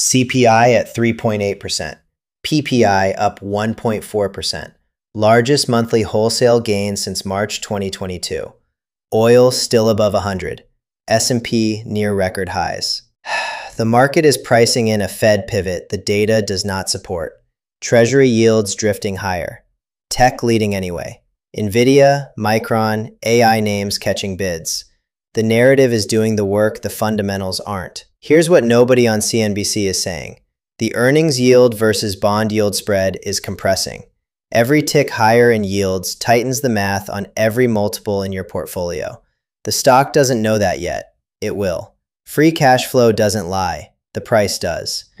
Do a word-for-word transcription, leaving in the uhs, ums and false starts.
C P I at three point eight percent, P P I up one point four percent, largest monthly wholesale gain since March twenty twenty-two. Oil still above one hundred, S and P near record highs. The market is pricing in a Fed pivot the data does not support. Treasury yields drifting higher. Tech leading anyway. Nvidia, Micron, A I names catching bids. The narrative is doing the work, the fundamentals aren't. Here's what nobody on C N B C is saying. The earnings yield versus bond yield spread is compressing. Every tick higher in yields tightens the math on every multiple in your portfolio. The stock doesn't know that yet. It will. Free cash flow doesn't lie. The price does.